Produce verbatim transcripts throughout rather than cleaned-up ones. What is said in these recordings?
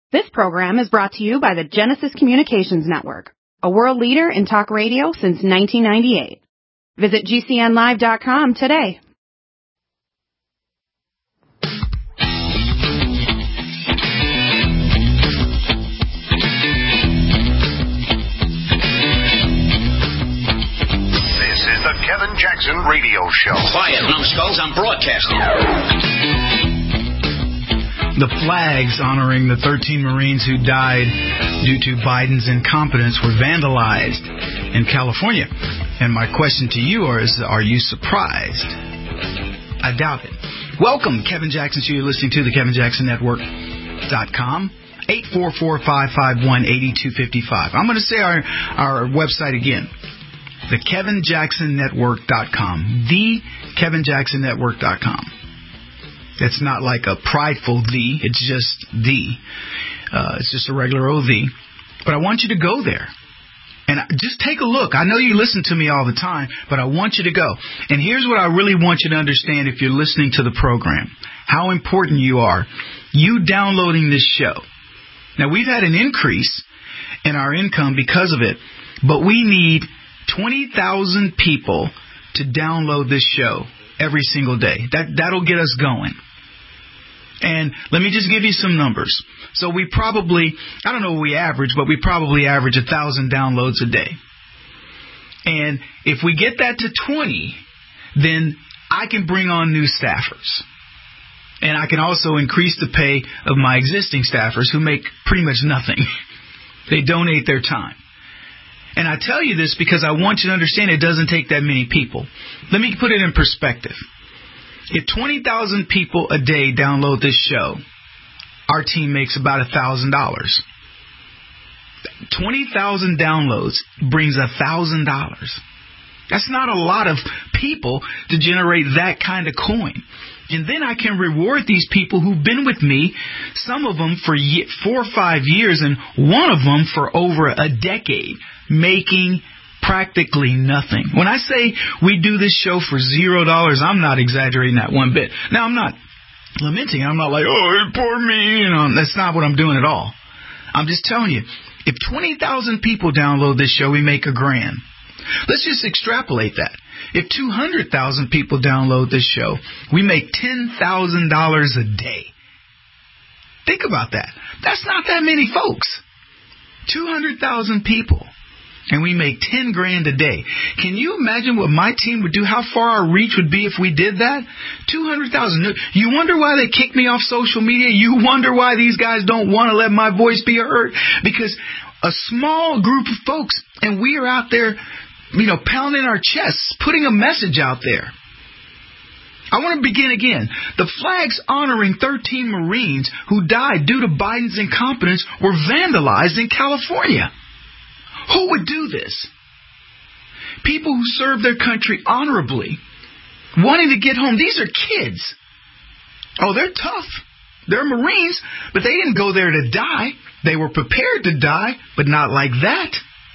This program is brought to you by the Genesis Communications Network, a world leader in talk radio since nineteen ninety-eight. Visit G C N live dot com today. This is the Kevin Jackson Radio Show. Quiet, numbskulls, I'm broadcasting. The flags honoring the thirteen Marines who died due to Biden's incompetence were vandalized in California. And my question to you is, are you surprised? I doubt it. Welcome, Kevin Jackson Show. You're listening to the Kevin Jackson Network dot com. eight four four, five five one, eight two five five. I'm going to say our, our website again. The Kevin Jackson Network dot com. The Kevin Jackson Network dot com. It's not like a prideful the. It's just the. Uh, it's just a regular O the. But I want you to go there. And just take a look. I know you listen to me all the time, but I want you to go. And here's what I really want you to understand if you're listening to the program. How important you are. You downloading this show. Now, we've had an increase in our income because of it. But we need twenty thousand people to download this show every single day. That, that'll get us going. And let me just give you some numbers. So we probably, I don't know what we average, but we probably average one thousand downloads a day. And if we get that to twenty, then I can bring on new staffers. And I can also increase the pay of my existing staffers who make pretty much nothing. They donate their time. And I tell you this because I want you to understand it doesn't take that many people. Let me put it in perspective. If twenty thousand people a day download this show, our team makes about one thousand dollars. twenty thousand downloads brings one thousand dollars. That's not a lot of people to generate that kind of coin. And then I can reward these people who've been with me, some of them for four or five years and one of them for over a decade, making practically nothing. When I say we do this show for zero dollars, I'm not exaggerating that one bit. Now, I'm not lamenting. I'm not like, oh, poor me. You know, that's not what I'm doing at all. I'm just telling you, if twenty thousand people download this show, we make a grand. Let's just extrapolate that. If two hundred thousand people download this show, we make ten thousand dollars a day. Think about that. That's not that many folks. two hundred thousand people. And we make ten grand a day. Can you imagine what my team would do? How far our reach would be if we did that? two hundred thousand. You wonder why they kicked me off social media? You wonder why these guys don't want to let my voice be heard? Because a small group of folks, and we are out there, you know, pounding our chests, putting a message out there. I want to begin again. The flags honoring thirteen Marines who died due to Biden's incompetence were vandalized in California. Who would do this? People who serve their country honorably, wanting to get home. These are kids. Oh, they're tough. They're Marines, but they didn't go there to die. They were prepared to die, but not like that.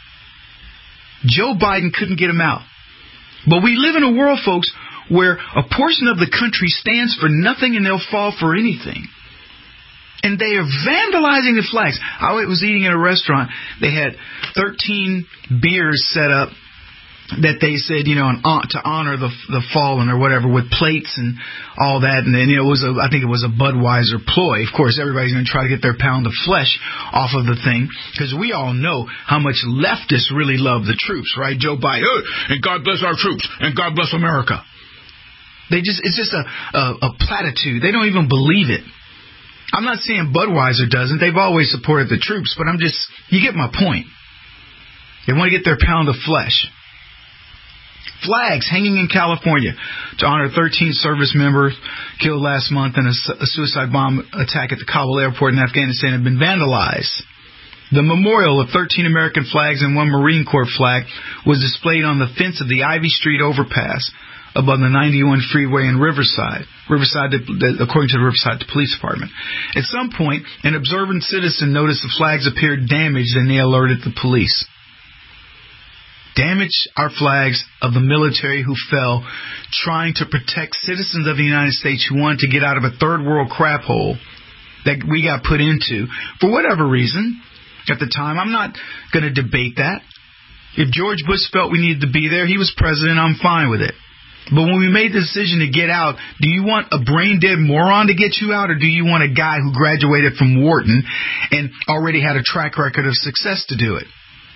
Joe Biden couldn't get them out. But we live in a world, folks, where a portion of the country stands for nothing and they'll fall for anything. And they are vandalizing the flags. I was eating in a restaurant. They had thirteen beers set up that they said, you know, an, to honor the the fallen or whatever, with plates and all that. And then, you know, it was a, I think it was a Budweiser ploy. Of course, everybody's going to try to get their pound of flesh off of the thing, because we all know how much leftists really love the troops, right? Joe Biden, oh, and God bless our troops, and God bless America. They just, it's just a, a, a platitude. They don't even believe it. I'm not saying Budweiser doesn't. They've always supported the troops, but I'm just, you get my point. They want to get their pound of flesh. Flags hanging in California to honor thirteen service members killed last month in a, a suicide bomb attack at the Kabul airport in Afghanistan have been vandalized. The memorial of thirteen American flags and one Marine Corps flag was displayed on the fence of the Ivy Street overpass above the ninety-one freeway in Riverside, Riverside, according to the Riverside Police Department. At some point, an observant citizen noticed the flags appeared damaged, and they alerted the police. Damaged our flags of the military who fell trying to protect citizens of the United States who wanted to get out of a third world crap hole that we got put into for whatever reason at the time. I'm not going to debate that. If George Bush felt we needed to be there, he was president, I'm fine with it. But when we made the decision to get out, do you want a brain-dead moron to get you out, or do you want a guy who graduated from Wharton and already had a track record of success to do it?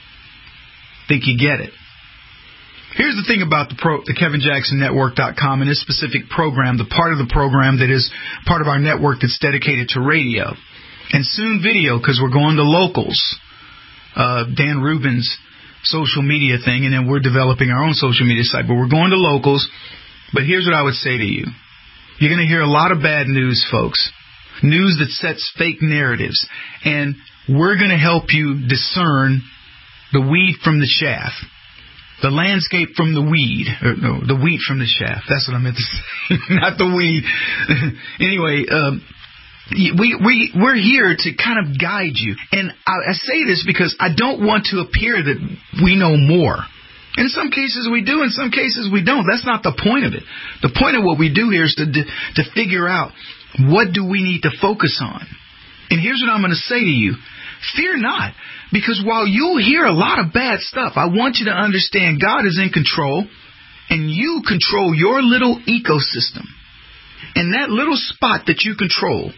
Think you get it. Here's the thing about the, pro, the Kevin Jackson Network dot com and this specific program, the part of the program that is part of our network that's dedicated to radio. And soon video, because we're going to locals. Uh, Dan Rubin's social media thing, and then we're developing our own social media site. But we're going to locals. But here's what I would say to you. You're going to hear a lot of bad news, folks. News that sets fake narratives. And we're going to help you discern the weed from the chaff. The landscape from the weed. Or, no, the wheat from the chaff. That's what I meant to say. Not the weed. Anyway, um, we, we, we're here to kind of guide you. And I, I say this because I don't want to appear that we know more. In some cases we do, in some cases we don't. That's not the point of it. The point of what we do here is to, to figure out what do we need to focus on. And here's what I'm going to say to you. Fear not. Because while you'll hear a lot of bad stuff, I want you to understand God is in control, and you control your little ecosystem. And that little spot that you control,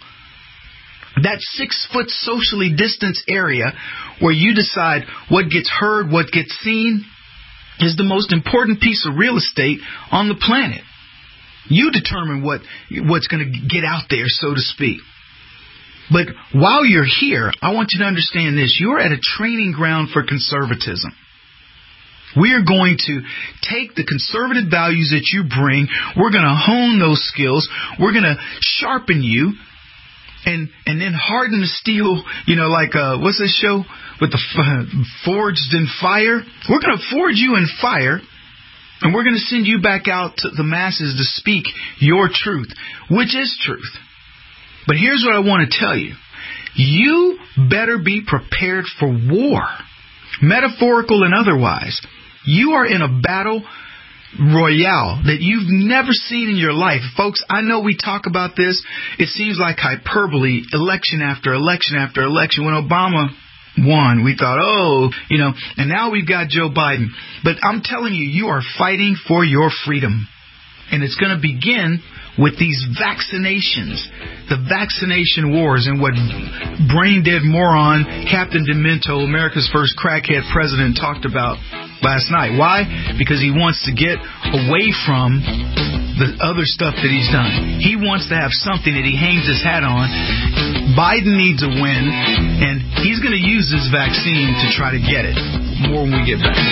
that six-foot socially distanced area where you decide what gets heard, what gets seen, is the most important piece of real estate on the planet. You determine what what's going to get out there, so to speak. But while you're here, I want you to understand this. You're at a training ground for conservatism. We are going to take the conservative values that you bring. We're going to hone those skills. We're going to sharpen you and and then harden the steel, you know, like, uh, what's this show with the f- forged in fire? We're going to forge you in fire, and we're going to send you back out to the masses to speak your truth, which is truth. But here's what I want to tell you. You better be prepared for war, metaphorical and otherwise. You are in a battle royale that you've never seen in your life. Folks, I know we talk about this. It seems like hyperbole, election after election after election. When Obama won, we thought, oh, you know, and now we've got Joe Biden. But I'm telling you, you are fighting for your freedom. And it's going to begin with these vaccinations, the vaccination wars, and what brain-dead moron Captain Demento, America's first crackhead president, talked about last night. Why? Because he wants to get away from the other stuff that he's done. He wants to have something that he hangs his hat on. Biden needs a win, and he's going to use this vaccine to try to get it. More when we get back.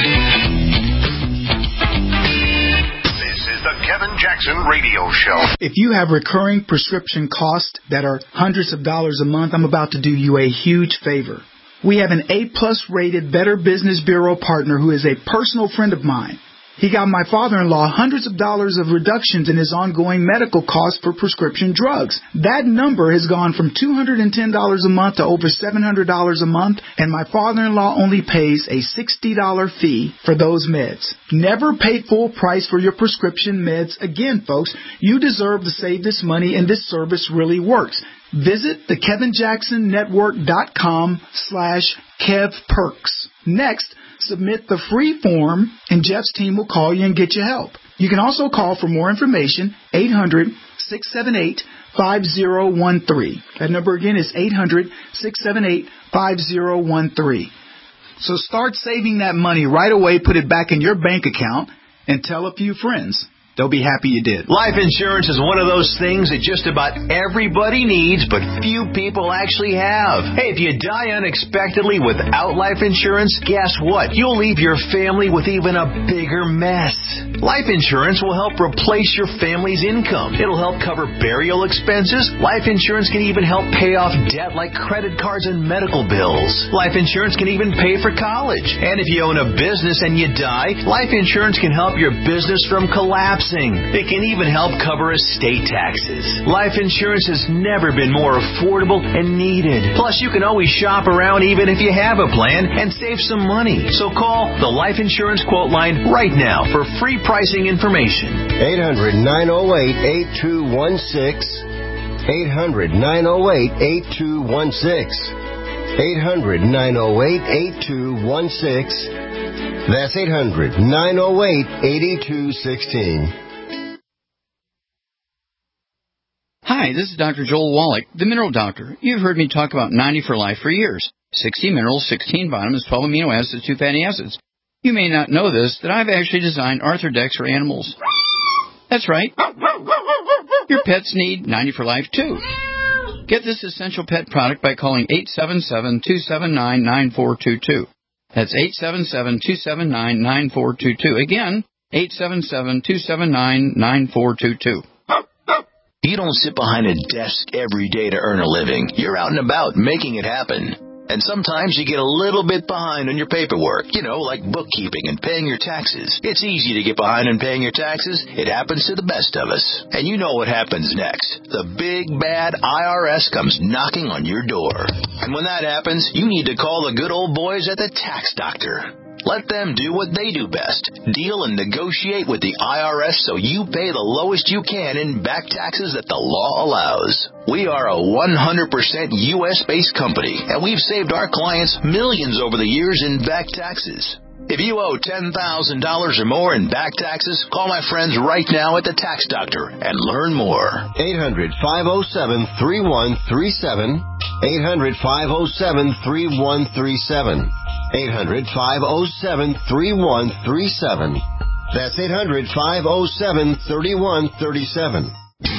The Kevin Jackson Radio Show. If you have recurring prescription costs that are hundreds of dollars a month, I'm about to do you a huge favor. We have an A-plus rated Better Business Bureau partner who is a personal friend of mine. He got my father-in-law hundreds of dollars of reductions in his ongoing medical costs for prescription drugs. That number has gone from two hundred ten dollars a month to over seven hundred dollars a month, and my father-in-law only pays a sixty dollars fee for those meds. Never pay full price for your prescription meds again, folks. You deserve to save this money, and this service really works. Visit the Kevin Jackson Network dot com slash Kev Perks. Next, submit the free form, and Jeff's team will call you and get you help. You can also call for more information, eight hundred, six seven eight, five zero one three. That number again is eight hundred, six seven eight, five zero one three. So start saving that money right away, put it back in your bank account, and tell a few friends. They'll be happy you did. Life insurance is one of those things that just about everybody needs, but few people actually have. Hey, if you die unexpectedly without life insurance, guess what? You'll leave your family with even a bigger mess. Life insurance will help replace your family's income. It'll help cover burial expenses. Life insurance can even help pay off debt like credit cards and medical bills. Life insurance can even pay for college. And if you own a business and you die, life insurance can help your business from collapsing. It can even help cover estate taxes. Life insurance has never been more affordable and needed. Plus, you can always shop around even if you have a plan and save some money. So call the Life Insurance Quote Line right now for free pricing information. eight hundred, nine oh eight, eight two one six. eight hundred, nine oh eight, eight two one six. eight hundred, nine oh eight, eight two one six. That's eight hundred, nine oh eight, eight two one six. Hi, this is Doctor Joel Wallach, the Mineral Doctor. You've heard me talk about ninety for Life for years. sixty minerals, sixteen vitamins, twelve amino acids, two fatty acids. You may not know this, that I've actually designed Arthrodex for animals. That's right. Your pets need ninety for Life, too. Get this essential pet product by calling eight seven seven, two seven nine, nine four two two. That's eight seven seven, two seven nine, nine four two two. Again, eight seven seven, two seven nine, nine four two two. You don't sit behind a desk every day to earn a living. You're out and about making it happen. And sometimes you get a little bit behind on your paperwork, you know, like bookkeeping and paying your taxes. It's easy to get behind on paying your taxes. It happens to the best of us. And you know what happens next. The big, bad I R S comes knocking on your door. And when that happens, you need to call the good old boys at the Tax Doctor. Let them do what they do best. Deal and negotiate with the I R S so you pay the lowest you can in back taxes that the law allows. We are a one hundred percent U S-based company, and we've saved our clients millions over the years in back taxes. If you owe ten thousand dollars or more in back taxes, call my friends right now at the Tax Doctor and learn more. eight hundred, five oh seven, three one three seven. eight hundred, five oh seven, three one three seven. eight hundred, five oh seven, three one three seven. That's eight hundred, five oh seven, three one three seven.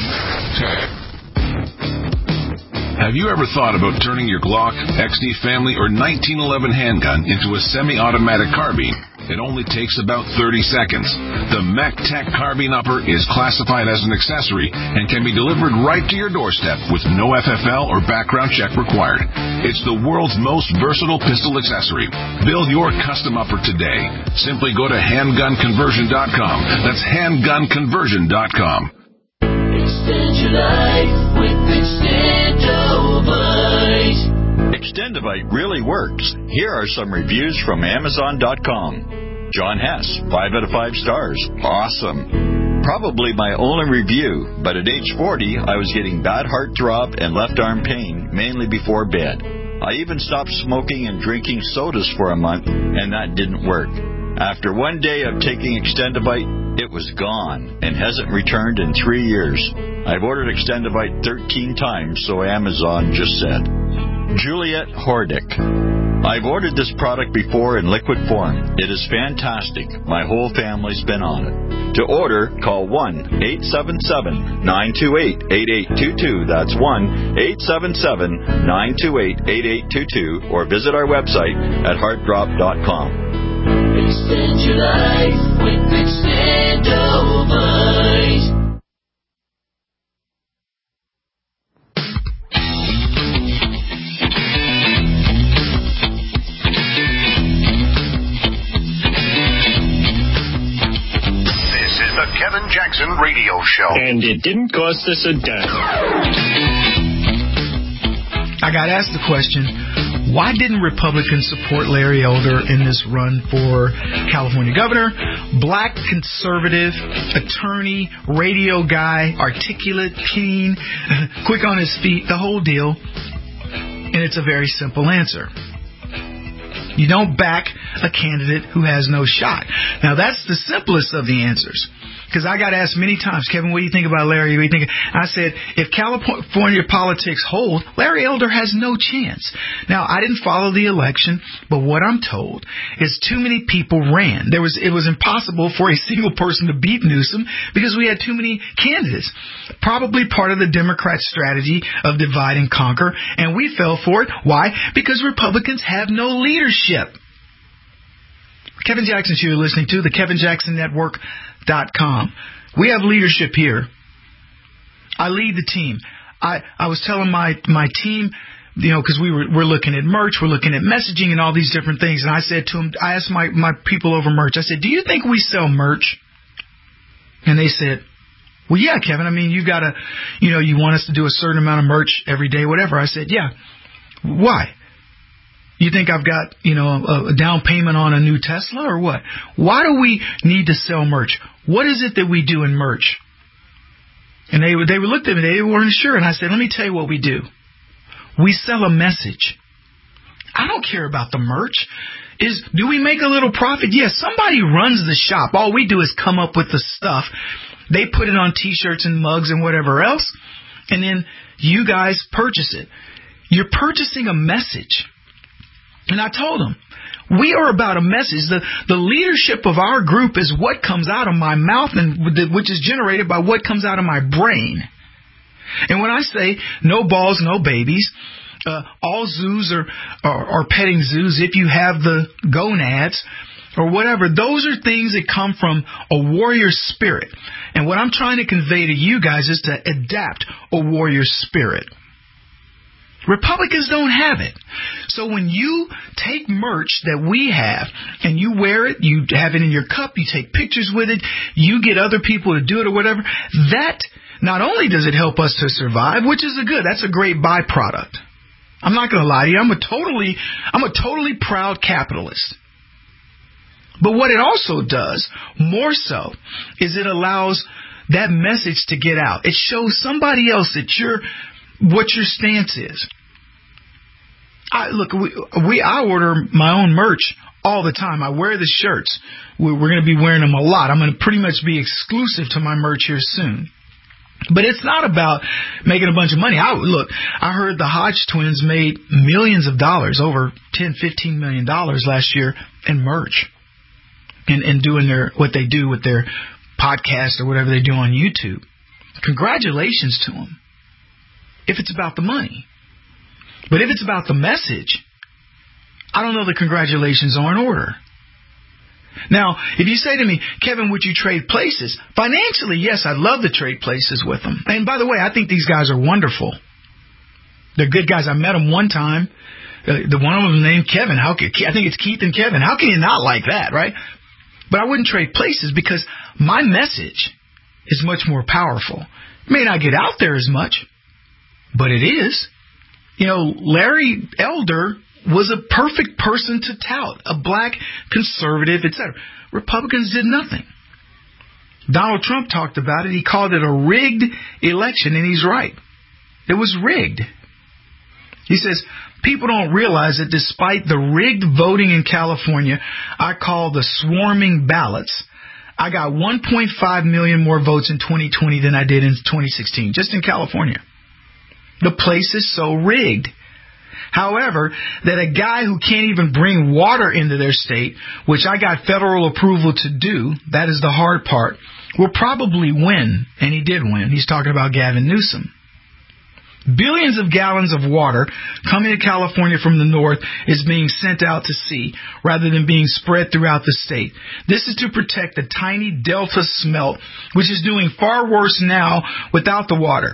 Have you ever thought about turning your Glock, X D Family, or nineteen eleven handgun into a semi-automatic carbine? It only takes about thirty seconds. The MechTech Carbine Upper is classified as an accessory and can be delivered right to your doorstep with no F F L or background check required. It's the world's most versatile pistol accessory. Build your custom upper today. Simply go to handgun conversion dot com. That's handgun conversion dot com. Extend your life with Extendovite. Extendovite really works. Here are some reviews from Amazon dot com. John Hess, five out of five stars. Awesome. Probably my only review, but at age forty, I was getting bad heart throb and left arm pain, mainly before bed. I even stopped smoking and drinking sodas for a month, and that didn't work. After one day of taking Extendovite, it was gone and hasn't returned in three years. I've ordered Extendovite thirteen times, so Amazon just said. Juliet Hordick. I've ordered this product before in liquid form. It is fantastic. My whole family's been on it. To order, call one eight seven seven, nine two eight, eight eight two two. That's one eight seven seven, nine two eight, eight eight two two, or visit our website at heart drop dot com. Extend your life with Extendovite. The Kevin Jackson Radio Show. And it didn't cost us a dime. I got asked the question, why didn't Republicans support Larry Elder in this run for California governor? Black, conservative, attorney, radio guy, articulate, keen, quick on his feet, the whole deal. And it's a very simple answer. You don't back a candidate who has no shot. Now, that's the simplest of the answers. Because I got asked many times, Kevin, what do you think about Larry? What do you think? I said, if California politics hold, Larry Elder has no chance. Now, I didn't follow the election, but what I'm told is too many people ran. There was, it was impossible for a single person to beat Newsom because we had too many candidates. Probably part of the Democrat strategy of divide and conquer, and we fell for it. Why? Because Republicans have no leadership. Kevin Jackson Show you're listening to, the Kevin Jackson Network dot com. We have leadership here. I lead the team. I, I was telling my, my team, you know, because we were we're looking at merch, we're looking at messaging and all these different things. And I said to them, I asked my, my people over merch, I said, do you think we sell merch? And they said, well, yeah, Kevin. I mean, you got to, you know, you want us to do a certain amount of merch every day, whatever. I said, yeah. Why? You think I've got, you know, a, a down payment on a new Tesla or what? Why do we need to sell merch? What is it that we do in merch? And they, they looked at me. They weren't sure. And I said, let me tell you what we do. We sell a message. I don't care about the merch. Is do we make a little profit? Yes, somebody runs the shop. All we do is come up with the stuff. They put it on T-shirts and mugs and whatever else, and then you guys purchase it. You're purchasing a message. And I told them, we are about a message. The, the leadership of our group is what comes out of my mouth, and which is generated by what comes out of my brain. And when I say no balls, no babies, uh, all zoos are, are, are petting zoos if you have the gonads or whatever, those are things that come from a warrior spirit. And what I'm trying to convey to you guys is to adapt a warrior spirit. Republicans don't have it. So when you take merch that we have and you wear it, you have it in your cup, you take pictures with it, you get other people to do it or whatever, that not only does it help us to survive, which is a good, that's a great byproduct. I'm not going to lie to you. I'm a totally, I'm a totally proud capitalist. But what it also does, more so, is it allows that message to get out. It shows somebody else that you're, what your stance is. I, look, we, we I order my own merch all the time. I wear the shirts. We're, we're going to be wearing them a lot. I'm going to pretty much be exclusive to my merch here soon. But it's not about making a bunch of money. I, look, I heard the Hodge twins made millions of dollars, over ten, fifteen million dollars last year in merch. And, and doing their what they do with their podcast or whatever they do on YouTube. Congratulations to them. If it's about the money. But if it's about the message, I don't know the congratulations are in order. Now, if you say to me, Kevin, would you trade places? Financially, yes, I'd love to trade places with them. And by the way, I think these guys are wonderful. They're good guys. I met them one time. Uh, the one of them named Kevin. How could, I think it's Keith and Kevin. How can you not like that, right? But I wouldn't trade places because my message is much more powerful. It may not get out there as much, but it is. You know, Larry Elder was a perfect person to tout, a black conservative, et cetera. Republicans did nothing. Donald Trump talked about it. He called it a rigged election, and he's right. It was rigged. He says, people don't realize that despite the rigged voting in California, I call the swarming ballots, I got one point five million more votes in twenty twenty than I did in twenty sixteen, just in California. The place is so rigged. However, that a guy who can't even bring water into their state, which I got federal approval to do, that is the hard part, will probably win. And he did win. He's talking about Gavin Newsom. Billions of gallons of water coming to California from the north is being sent out to sea rather than being spread throughout the state. This is to protect the tiny delta smelt, which is doing far worse now without the water.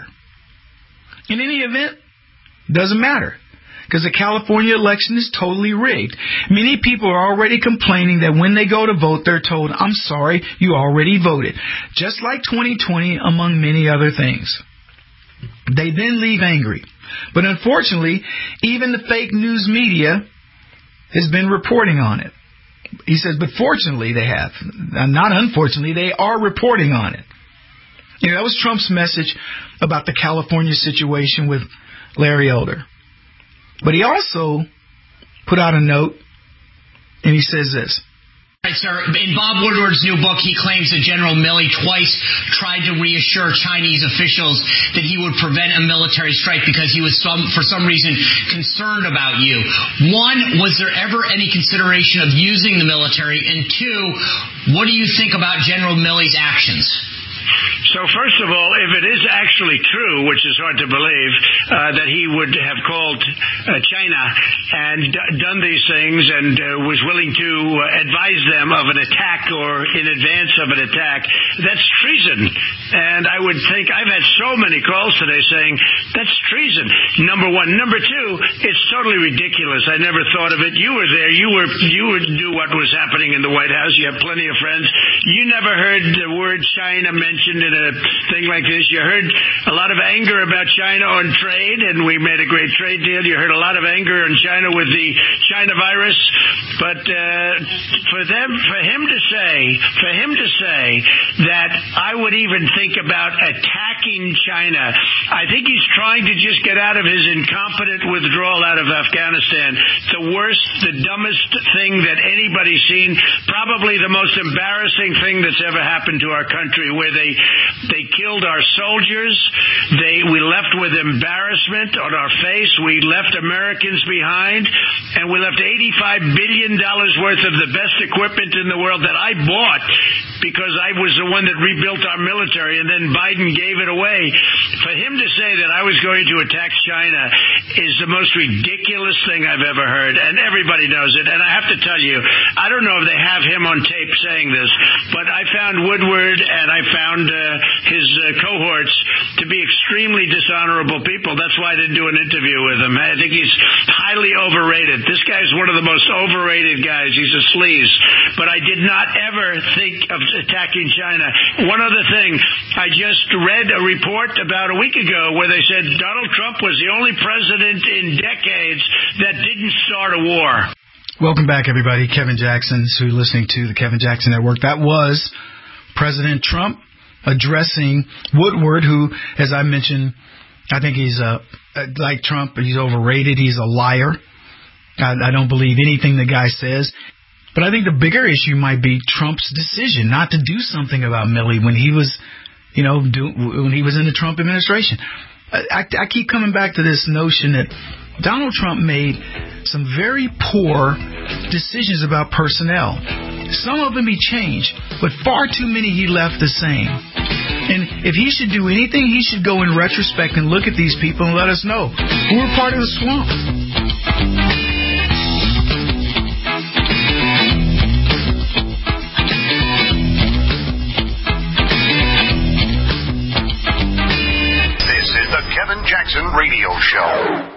In any event, doesn't matter, because the California election is totally rigged. Many people are already complaining that when they go to vote, they're told, I'm sorry, you already voted. Just like twenty twenty, among many other things. They then leave angry. But unfortunately, even the fake news media has been reporting on it. He says, but fortunately they have. Not unfortunately, they are reporting on it. You know, that was Trump's message about the California situation with Larry Elder. But he also put out a note, and he says this. Right, sir. In Bob Woodward's new book, he claims that General Milley twice tried to reassure Chinese officials that he would prevent a military strike because he was, some, for some reason, concerned about you. One, was there ever any consideration of using the military? And two, what do you think about General Milley's actions? So first of all, if it is actually true, which is hard to believe, uh, that he would have called uh, China and d- done these things and uh, was willing to uh, advise them of an attack or in advance of an attack, that's treason. And I would think, I've had so many calls today saying, that's treason, number one. Number two, it's totally ridiculous. I never thought of it. You were there. You were, you knew what was happening in the White House. You have plenty of friends. You never heard the word China mentioned mentioned in a thing like this. You heard a lot of anger about China on trade, and we made a great trade deal. You heard a lot of anger in China with the China virus. But uh, for them, for him to say, for him to say that I would even think about attacking China, I think he's trying to just get out of his incompetent withdrawal out of Afghanistan. The worst, the dumbest thing that anybody's seen, probably the most embarrassing thing that's ever happened to our country, where they they killed our soldiers. They we left with embarrassment on our face. We left Americans behind, and we left eighty-five billion dollars worth of the best equipment in the world that I bought because I was the one that rebuilt our military, and then Biden gave it away. For him to say that I was going to attack China is the most ridiculous thing I've ever heard, and everybody knows it. And I have to tell you, I don't know if they have him on tape saying this, but I found Woodward and I found uh, his uh, cohorts to be extremely dishonorable people. That's why I didn't do an interview with him. I think he's highly overrated. This guy's one of the most overrated guys. He's a sleaze. But I did not ever think of attacking China. One other thing, I just read a report about a week ago where they said Donald Trump was the only president in decades that didn't start a war. Welcome back, everybody. Kevin Jackson, who you're listening to the Kevin Jackson Network. That was President Trump addressing Woodward, who, as I mentioned, I think he's uh, like Trump. He's overrated. He's a liar. I, I don't believe anything the guy says. But I think the bigger issue might be Trump's decision not to do something about Milley when he was, you know, do, when he was in the Trump administration. I, I keep coming back to this notion that Donald Trump made some very poor decisions about personnel. Some of them he changed, but far too many he left the same. And if he should do anything, he should go in retrospect and look at these people and let us know who were part of the swamp. Kevin Jackson Radio Show.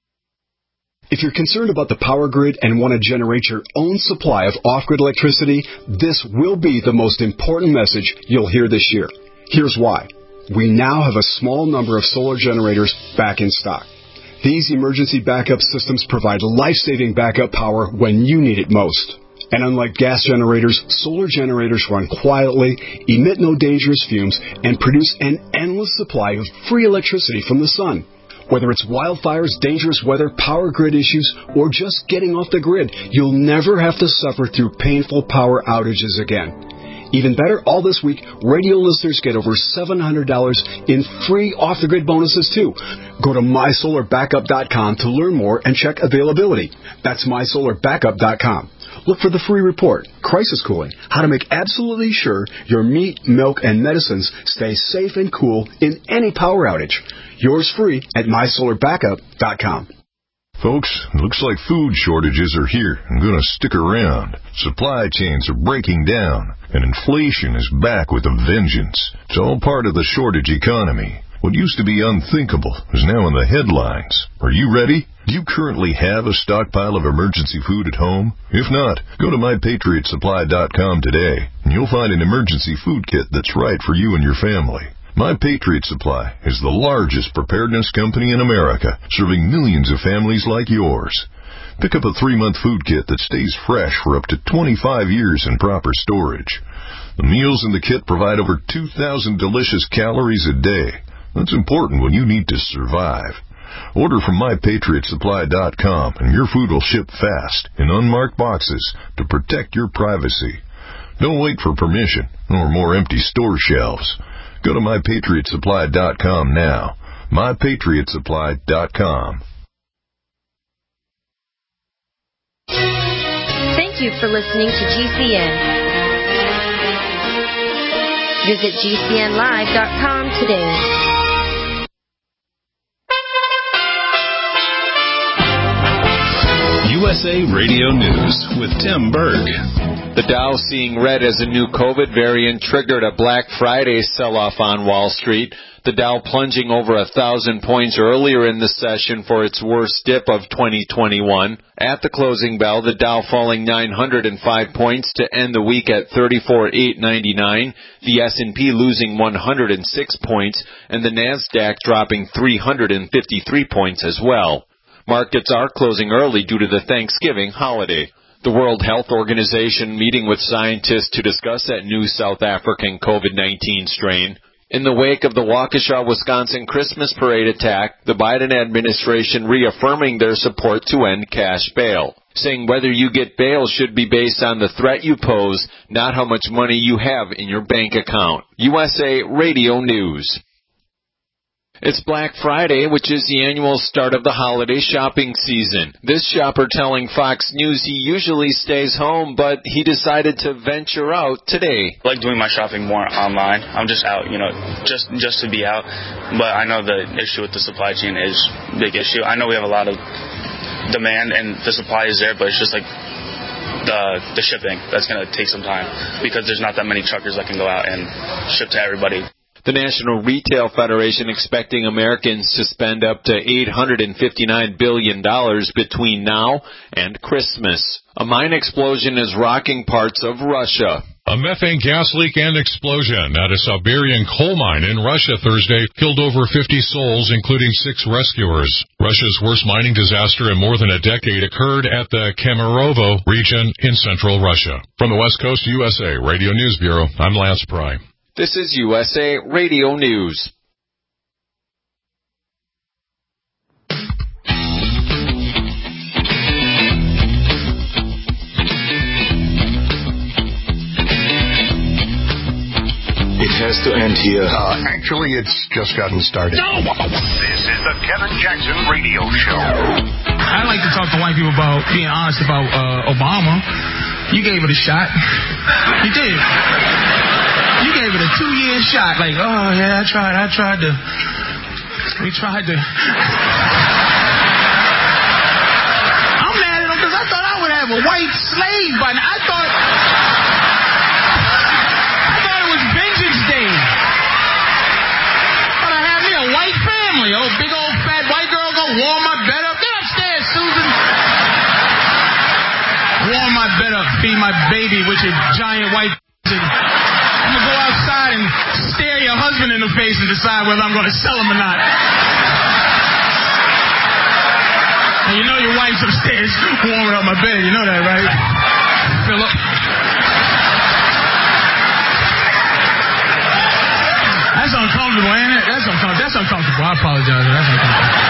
If you're concerned about the power grid and want to generate your own supply of off-grid electricity, this will be the most important message you'll hear this year. Here's why. We now have a small number of solar generators back in stock. These emergency backup systems provide life-saving backup power when you need it most. And unlike gas generators, solar generators run quietly, emit no dangerous fumes, and produce an endless supply of free electricity from the sun. Whether it's wildfires, dangerous weather, power grid issues, or just getting off the grid, you'll never have to suffer through painful power outages again. Even better, all this week, radio listeners get over seven hundred dollars in free off-the-grid bonuses, too. Go to my solar backup dot com to learn more and check availability. That's my solar backup dot com. Look for the free report, Crisis Cooling, how to make absolutely sure your meat, milk, and medicines stay safe and cool in any power outage. Yours free at my solar backup dot com. Folks, it looks like food shortages are here and going to stick around. Supply chains are breaking down, and inflation is back with a vengeance. It's all part of the shortage economy. What used to be unthinkable is now in the headlines. Are you ready? Do you currently have a stockpile of emergency food at home? If not, go to my patriot supply dot com today, and you'll find an emergency food kit that's right for you and your family. My Patriot Supply is the largest preparedness company in America, serving millions of families like yours. Pick up a three-month food kit that stays fresh for up to twenty-five years in proper storage. The meals in the kit provide over two thousand delicious calories a day. That's important when you need to survive. Order from my patriot supply dot com, and your food will ship fast in unmarked boxes to protect your privacy. Don't wait for permission or more empty store shelves. Go to my patriot supply dot com now. my patriot supply dot com. Thank you for listening to G C N. Visit G C N live dot com today. U S A Radio News with Tim Berg. The Dow, seeing red as a new COVID variant, triggered a Black Friday sell-off on Wall Street. The Dow plunging over a thousand points earlier in the session for its worst dip of twenty twenty-one. At the closing bell, the Dow falling nine hundred five points to end the week at thirty-four thousand eight hundred ninety-nine. The S and P losing one hundred six points, and the NASDAQ dropping three hundred fifty-three points as well. Markets are closing early due to the Thanksgiving holiday. The World Health Organization meeting with scientists to discuss that new South African COVID nineteen strain. In the wake of the Waukesha, Wisconsin Christmas parade attack, the Biden administration reaffirming their support to end cash bail, saying whether you get bail should be based on the threat you pose, not how much money you have in your bank account. U S A Radio News. It's Black Friday, which is the annual start of the holiday shopping season. This shopper telling Fox News he usually stays home, but he decided to venture out today. I like doing my shopping more online. I'm just out, you know, just just to be out. But I know the issue with the supply chain is a big issue. I know we have a lot of demand and the supply is there, but it's just like the the shipping that's going to take some time because there's not that many truckers that can go out and ship to everybody. The National Retail Federation expecting Americans to spend up to eight hundred fifty-nine billion dollars between now and Christmas. A mine explosion is rocking parts of Russia. A methane gas leak and explosion at a Siberian coal mine in Russia Thursday killed over fifty souls, including six rescuers. Russia's worst mining disaster in more than a decade occurred at the Kemerovo region in central Russia. From the West Coast U S A Radio News Bureau, I'm Lance Pry. This is U S A Radio News. It has to end here. Uh, actually, it's just gotten started. No! This is the Kevin Jackson Radio Show. I like to talk to white people about being honest about uh, Obama. You gave it a shot. You did. You gave it a two-year shot. Like, oh, yeah, I tried. I tried to. We tried to. I'm mad at him because I thought I would have a white slave button. I thought. I thought it was Vengeance Day. But I had me a white family. Oh, big old fat white girl gonna warm my bed up. Get upstairs, Susan. Warm my bed up. Feed my baby with your giant white. I'm going to go outside and stare your husband in the face and decide whether I'm going to sell him or not. And you know your wife's upstairs warming up my bed. You know that, right? Philip. That's uncomfortable, ain't it? That's uncomfortable. That's uncomfortable. I apologize. That's uncomfortable.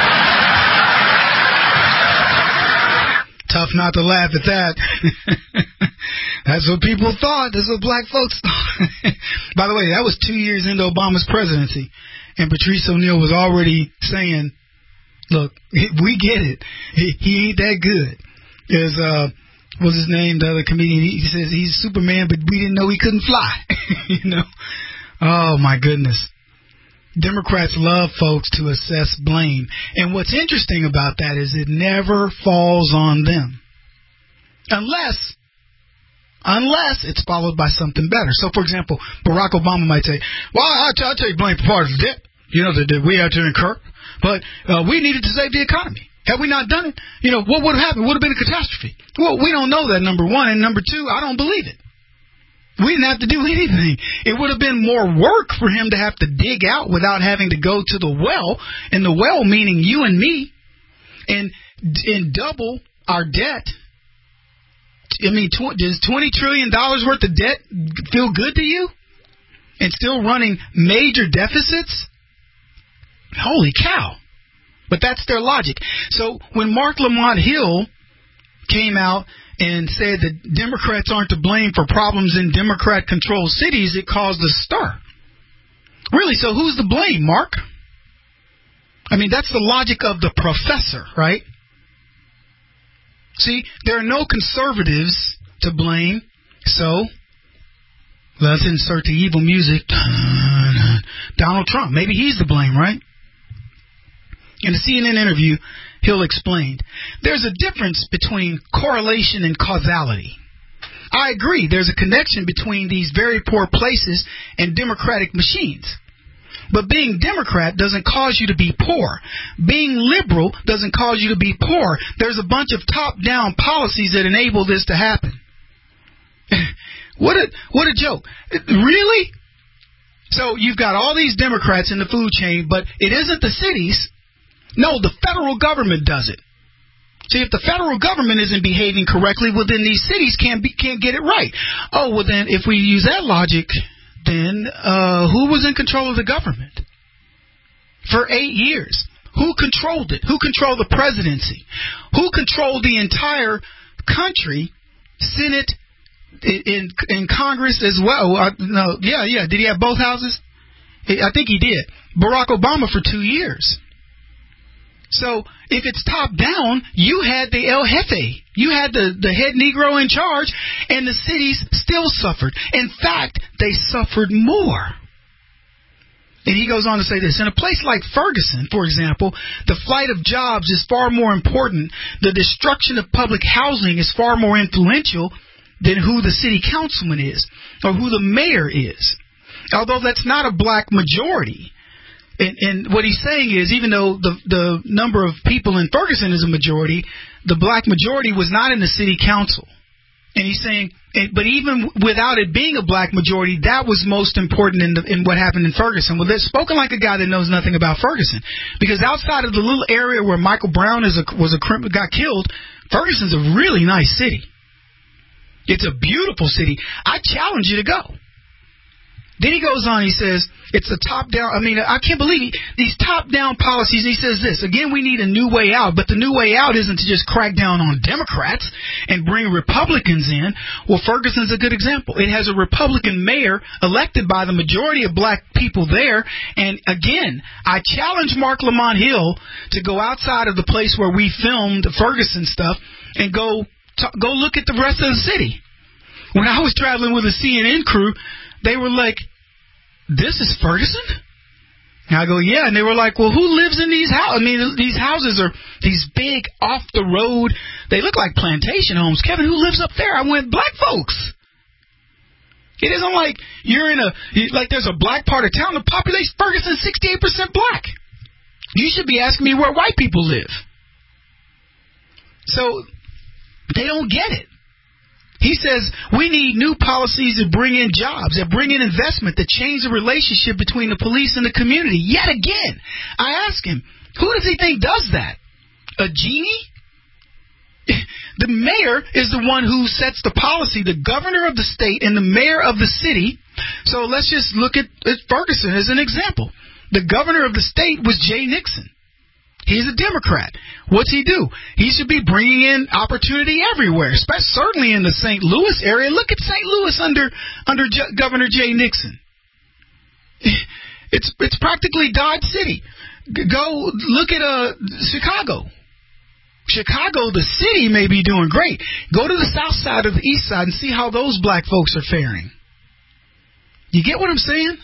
Tough not to laugh at that. That's what people thought. That's what black folks thought. By the way, that was two years into Obama's presidency. And Patrice O'Neal was already saying, look, we get it. He, he ain't that good. There's, uh, what's his name, the other comedian, he says he's Superman, but we didn't know he couldn't fly. You know? Oh, my goodness. Democrats love folks to assess blame. And what's interesting about that is it never falls on them. Unless, unless it's followed by something better. So, for example, Barack Obama might say, well, I'll, t- I'll take blame for part of the debt, you know, that, that we had to incur. But uh, we needed to save the economy. Had we not done it, you know, what would have happened? It would have been a catastrophe. Well, we don't know that, number one. And number two, I don't believe it. We didn't have to do anything. It would have been more work for him to have to dig out without having to go to the well. And the well meaning you and me. And, and double our debt. I mean, tw- does twenty trillion dollars worth of debt feel good to you? And still running major deficits? Holy cow. But that's their logic. So when Mark Lamont Hill came out and said that Democrats aren't to blame for problems in Democrat-controlled cities, it caused a stir. Really, so who's to blame, Mark? I mean, that's the logic of the professor, right? See, there are no conservatives to blame, so let's insert the evil music. Donald Trump, maybe he's to blame, right? In a C N N interview, Hill explained, there's a difference between correlation and causality. I agree. There's a connection between these very poor places and democratic machines. But being Democrat doesn't cause you to be poor. Being liberal doesn't cause you to be poor. There's a bunch of top-down policies that enable this to happen. What a what a joke. Really? So you've got all these Democrats in the food chain, but it isn't the cities. No, the federal government does it. See, if the federal government isn't behaving correctly, well, then these cities can't be, can't get it right. Oh, well, then if we use that logic, then uh, who was in control of the government for eight years? Who controlled it? Who controlled the presidency? Who controlled the entire country, Senate, in in Congress as well? Uh, no, yeah, yeah. Did he have both houses? I think he did. Barack Obama for two years. So if it's top down, you had the El Jefe. You had the, the head Negro in charge, and the cities still suffered. In fact, they suffered more. And he goes on to say this. In a place like Ferguson, for example, the flight of jobs is far more important. The destruction of public housing is far more influential than who the city councilman is or who the mayor is. Although that's not a black majority. And, and what he's saying is, even though the the number of people in Ferguson is a majority, the black majority was not in the city council. And he's saying, but even without it being a black majority, that was most important in, the, in what happened in Ferguson. Well, that's spoken like a guy that knows nothing about Ferguson, because outside of the little area where Michael Brown is a, was a got killed, Ferguson's a really nice city. It's a beautiful city. I challenge you to go. Then he goes on, he says, it's a top-down, I mean, I can't believe he, these top-down policies, and he says this, again, we need a new way out, but the new way out isn't to just crack down on Democrats and bring Republicans in. Well, Ferguson's a good example. It has a Republican mayor elected by the majority of black people there, and again, I challenge Mark Lamont Hill to go outside of the place where we filmed Ferguson stuff and go, t- go look at the rest of the city. When I was traveling with a C N N crew, they were like, this is Ferguson? And I go, yeah. And they were like, well, who lives in these houses? I mean, these houses are these big, off-the-road, they look like plantation homes. Kevin, who lives up there? I went, black folks. It isn't like you're in a, like there's a black part of town. The population, Ferguson's sixty-eight percent black. You should be asking me where white people live. So, they don't get it. He says we need new policies that bring in jobs, that bring in investment, that change the relationship between the police and the community. Yet again, I ask him, who does he think does that? A genie? The mayor is the one who sets the policy, the governor of the state and the mayor of the city. So let's just look at, at Ferguson as an example. The governor of the state was Jay Nixon. He's a Democrat. What's he do? He should be bringing in opportunity everywhere, especially certainly in the Saint Louis area. Look at Saint Louis under under J- Governor Jay Nixon. It's it's practically Dodge City. Go look at uh, Chicago. Chicago, the city, may be doing great. Go to the south side or the east side and see how those black folks are faring. You get what I'm saying?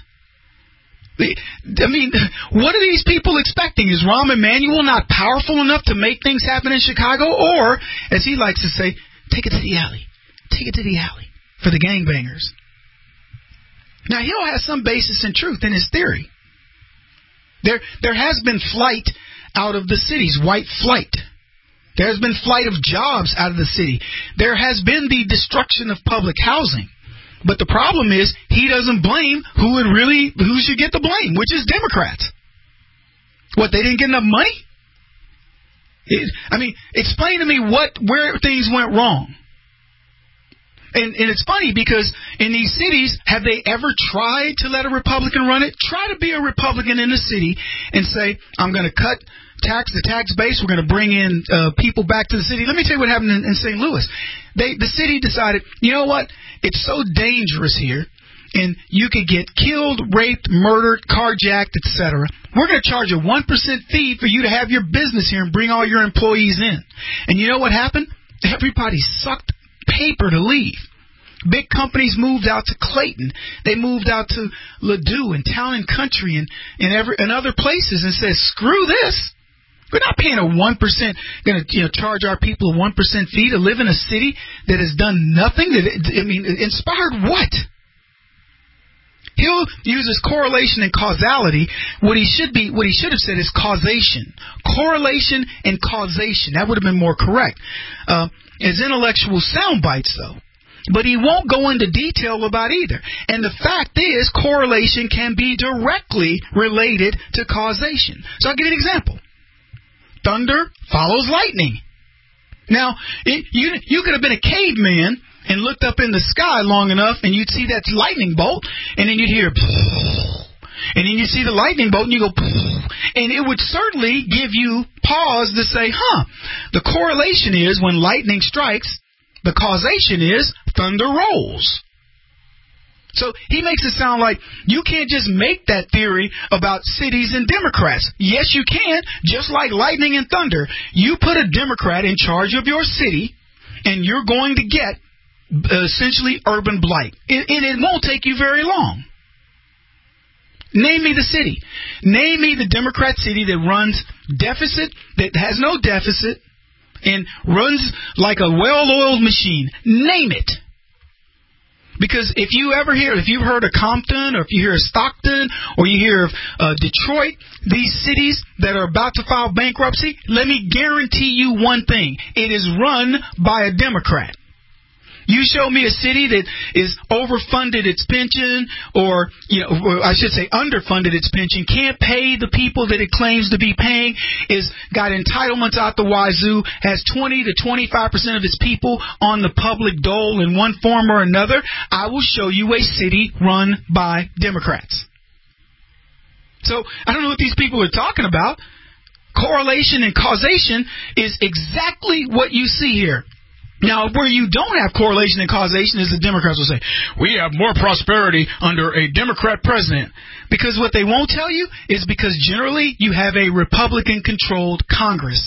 I mean, what are these people expecting? Is Rahm Emanuel not powerful enough to make things happen in Chicago? Or, as he likes to say, take it to the alley. Take it to the alley for the gangbangers. Now, Hill has some basis in truth in his theory. There, there has been flight out of the cities, white flight. There has been flight of jobs out of the city. There has been the destruction of public housing. But the problem is he doesn't blame who would really who should get the blame, which is Democrats. What, they didn't get enough money? It, I mean, explain to me what where things went wrong. And, and it's funny because in these cities, have they ever tried to let a Republican run it? Try to be a Republican in the city and say, I'm going to cut tax the tax base. We're going to bring in uh, people back to the city. Let me tell you what happened in, in Saint Louis. They, the city decided, you know what? It's so dangerous here, and you could get killed, raped, murdered, carjacked, et cetera. We're going to charge a one percent fee for you to have your business here and bring all your employees in. And you know what happened? Everybody sucked paper to leave. Big companies moved out to Clayton. They moved out to Ladue and Town and Country and, and, every, and other places and said, screw this. We're not paying a one percent, going to you know, charge our people a one percent fee to live in a city that has done nothing. That I mean, inspired what? He'll use his correlation and causality. What he should be, what he should have said is causation. Correlation and causation. That would have been more correct. Uh, as intellectual sound bites, though. But he won't go into detail about either. And the fact is, correlation can be directly related to causation. So I'll give you an example. Thunder follows lightning. Now, it, you you could have been a caveman and looked up in the sky long enough, and you'd see that lightning bolt, and then you'd hear, and then you see the lightning bolt, and you go, and it would certainly give you pause to say, huh, the correlation is when lightning strikes, the causation is thunder rolls. So he makes it sound like you can't just make that theory about cities and Democrats. Yes, you can. Just like lightning and thunder, you put a Democrat in charge of your city, and you're going to get essentially urban blight. And it won't take you very long. Name me the city. Name me the Democrat city that runs deficit, that has no deficit, and runs like a well-oiled machine. Name it. Because if you ever hear, if you've heard of Compton, or if you hear of Stockton, or you hear of uh, Detroit, these cities that are about to file bankruptcy, let me guarantee you one thing. It is run by a Democrat. You show me a city that is overfunded its pension, or, you know, or I should say underfunded its pension, can't pay the people that it claims to be paying, is got entitlements out the wazoo, has twenty to twenty-five percent of its people on the public dole in one form or another. I will show you a city run by Democrats. So I don't know what these people are talking about. Correlation and causation is exactly what you see here. Now, where you don't have correlation and causation is the Democrats will say, we have more prosperity under a Democrat president. Because what they won't tell you is because generally you have a Republican-controlled Congress.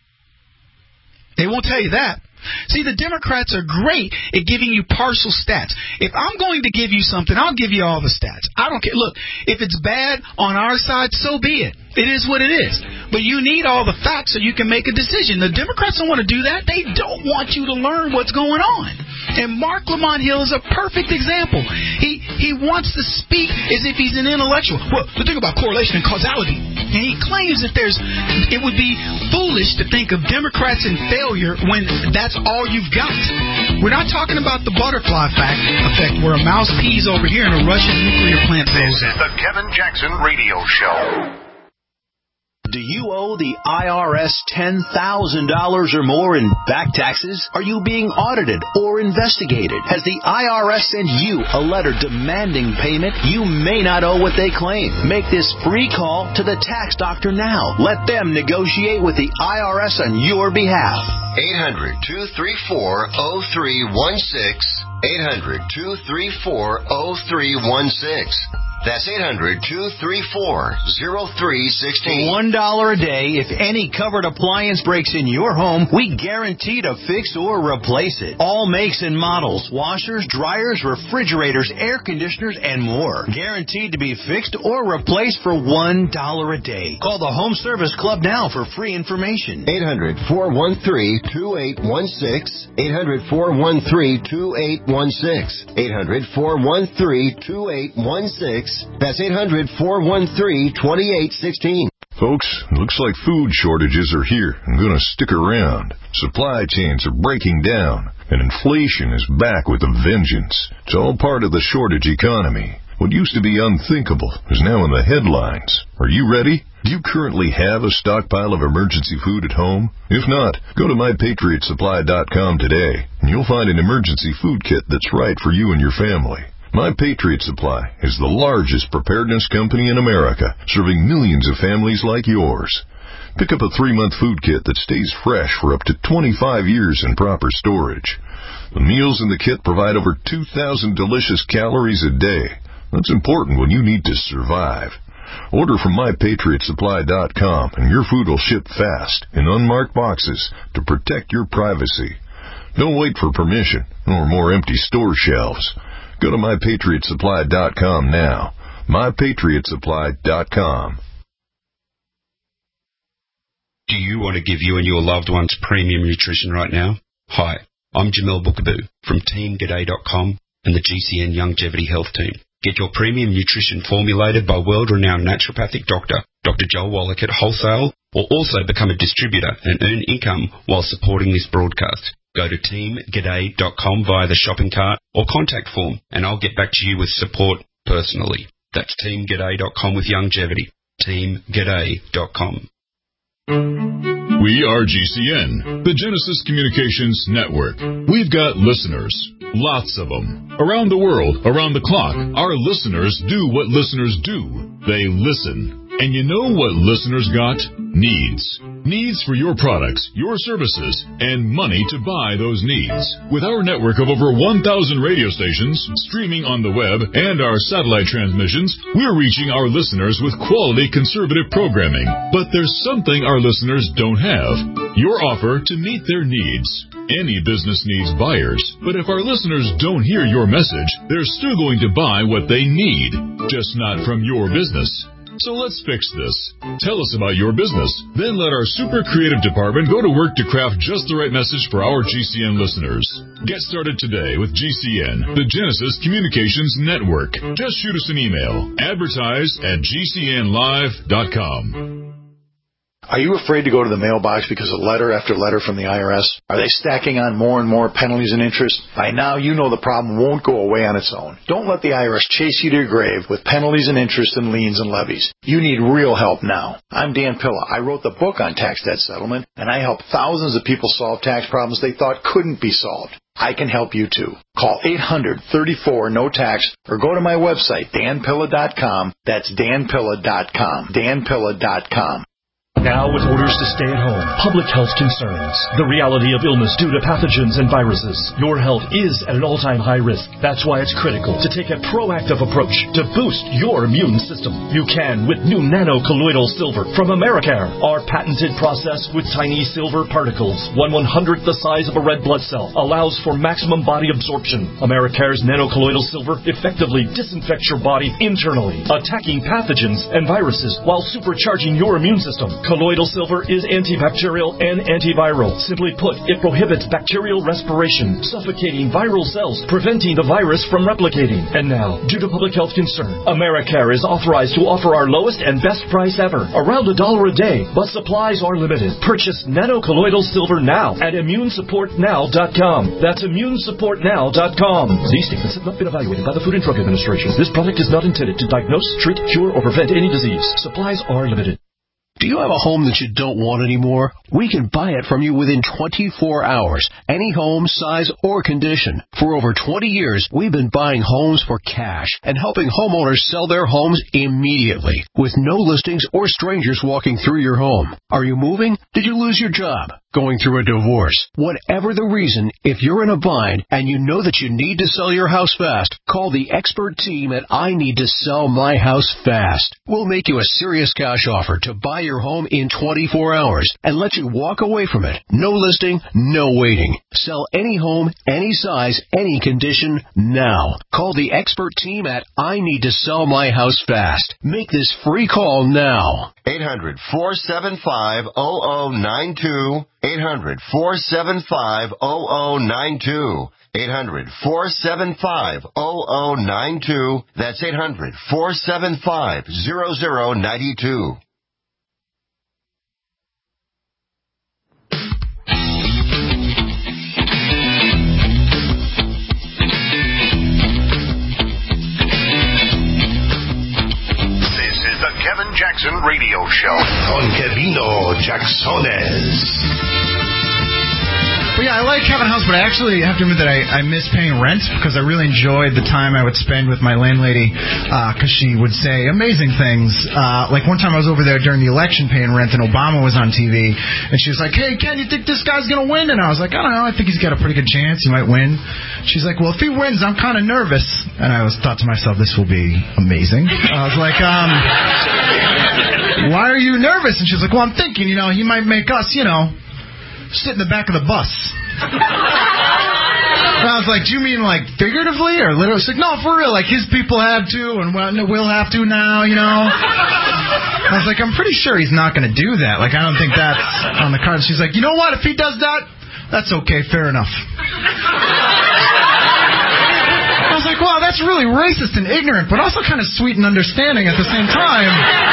They won't tell you that. See, the Democrats are great at giving you partial stats. If I'm going to give you something, I'll give you all the stats. I don't care. Look, if it's bad on our side, so be it. It is what it is. But you need all the facts so you can make a decision. The Democrats don't want to do that. They don't want you to learn what's going on. And Mark Lamont Hill is a perfect example. He he wants to speak as if he's an intellectual. Well, the thing about correlation and causality. And he claims that there's, it would be foolish to think of Democrats in failure when that's all you've got. We're not talking about the butterfly fact, effect where a mouse pees over here and a Russian nuclear plant blows up. This is the Kevin Jackson Radio Show. Do you owe the I R S ten thousand dollars or more in back taxes? Are you being audited or investigated? Has the I R S sent you a letter demanding payment? You may not owe what they claim. Make this free call to the tax doctor now. Let them negotiate with the I R S on your behalf. eight hundred, two three four, zero three one six. eight hundred, two three four, zero three one six. That's eight hundred, two three four, zero three one six. one dollar a day, if any covered appliance breaks in your home, we guarantee to fix or replace it. All makes and models, washers, dryers, refrigerators, air conditioners, and more. Guaranteed to be fixed or replaced for one dollar a day. Call the Home Service Club now for free information. eight hundred, four one three, two eight one six. eight hundred, four one three, two eight one six. eight hundred, four one three, two eight one six. That's eight hundred, four one three, two eight one six. Folks, looks like food shortages are here and going to stick around. Supply chains are breaking down, and inflation is back with a vengeance. It's all part of the shortage economy. What used to be unthinkable is now in the headlines. Are you ready? Do you currently have a stockpile of emergency food at home? If not, go to my patriot supply dot com today, and you'll find an emergency food kit that's right for you and your family. My Patriot Supply is the largest preparedness company in America, serving millions of families like yours. Pick up a three-month food kit that stays fresh for up to twenty-five years in proper storage. The meals in the kit provide over two thousand delicious calories a day. That's important when you need to survive. Order from my patriot supply dot com and your food will ship fast in unmarked boxes to protect your privacy. Don't wait for permission or more empty store shelves. Go to my patriot supply dot com now. my patriot supply dot com. Do you want to give you and your loved ones premium nutrition right now? Hi, I'm Jamil Bookaboo from Team G'day dot com and the G C N Longevity Health Team. Get your premium nutrition formulated by world-renowned naturopathic doctor, Doctor Joel Wallach at wholesale, or also become a distributor and earn income while supporting this broadcast. Go to Team G'day dot com via the shopping cart or contact form, and I'll get back to you with support personally. That's Team G'day dot com with Longevity. Team G'day dot com. We are G C N, the Genesis Communications Network. We've got listeners, lots of them, around the world, around the clock. Our listeners do what listeners do. They listen. And you know what listeners got? Needs. Needs for your products, your services, and money to buy those needs. With our network of over one thousand radio stations, streaming on the web, and our satellite transmissions, we're reaching our listeners with quality conservative programming. But there's something our listeners don't have. Your offer to meet their needs. Any business needs buyers, but if our listeners don't hear your message, they're still going to buy what they need, just not from your business. So let's fix this. Tell us about your business. Then let our super creative department go to work to craft just the right message for our G C N listeners. Get started today with G C N, the Genesis Communications Network. Just shoot us an email. Advertise at G C N live dot com. Are you afraid to go to the mailbox because of letter after letter from the I R S? Are they stacking on more and more penalties and interest? By now, you know the problem won't go away on its own. Don't let the I R S chase you to your grave with penalties and interest and liens and levies. You need real help now. I'm Dan Pilla. I wrote the book on tax debt settlement, and I help thousands of people solve tax problems they thought couldn't be solved. I can help you too. Call eight hundred, thirty-four, no tax or go to my website, dan pilla dot com. That's dan pilla dot com. dan pilla dot com. Now with orders to stay at home, public health concerns, the reality of illness due to pathogens and viruses, your health is at an all-time high risk. That's why it's critical to take a proactive approach to boost your immune system. You can with new nano-colloidal silver from Americare. Our patented process with tiny silver particles, one one-hundredth the size of a red blood cell, allows for maximum body absorption. Americare's nano-colloidal silver effectively disinfects your body internally, attacking pathogens and viruses while supercharging your immune system. Colloidal silver is antibacterial and antiviral. Simply put, it prohibits bacterial respiration, suffocating viral cells, preventing the virus from replicating. And now, due to public health concern, Americare is authorized to offer our lowest and best price ever, around a dollar a day, but supplies are limited. Purchase nano-colloidal silver now at immune support now dot com. That's immune support now dot com. These statements have not been evaluated by the Food and Drug Administration. This product is not intended to diagnose, treat, cure, or prevent any disease. Supplies are limited. Do you have a home that you don't want anymore? We can buy it from you within twenty-four hours. Any home, size, or condition. For over twenty years, we've been buying homes for cash and helping homeowners sell their homes immediately with no listings or strangers walking through your home. Are you moving? Did you lose your job? Going through a divorce? Whatever the reason, if you're in a bind and you know that you need to sell your house fast, call the expert team at I Need to Sell My House Fast. We'll make you a serious cash offer to buy your home in twenty-four hours and let you walk away from it. No listing, no waiting. Sell any home, any size, any condition, now. Call the expert team at I Need to Sell My House Fast. Make this free call now. eight hundred, four seven five, zero zero nine two. eight hundred, four seven five, zero zero nine two. eight hundred, four seven five, zero zero nine two. That's eight hundred, four seven five, zero zero nine two. Kevin Jackson Radio Show. Con Kevino Jacksones. Well, yeah, I like having a house, but I actually have to admit that I, I miss paying rent because I really enjoyed the time I would spend with my landlady because uh, she would say amazing things. Uh, like one time I was over there during the election paying rent and Obama was on T V and she was like, hey, Ken, you think this guy's going to win? And I was like, I don't know. I think he's got a pretty good chance. He might win. She's like, well, if he wins, I'm kind of nervous. And I was thought to myself, this will be amazing. I was like, um, why are you nervous? And she's like, well, I'm thinking, you know, he might make us, you know, sit in the back of the bus. And I was like, do you mean like figuratively or literally? She's like, no, for real. Like his people have to and we'll have to now, you know. I was like, I'm pretty sure he's not going to do that. Like, I don't think that's on the cards. She's like, you know what? If he does that, that's okay. Fair enough. I was like, wow, that's really racist and ignorant, but also kind of sweet and understanding at the same time.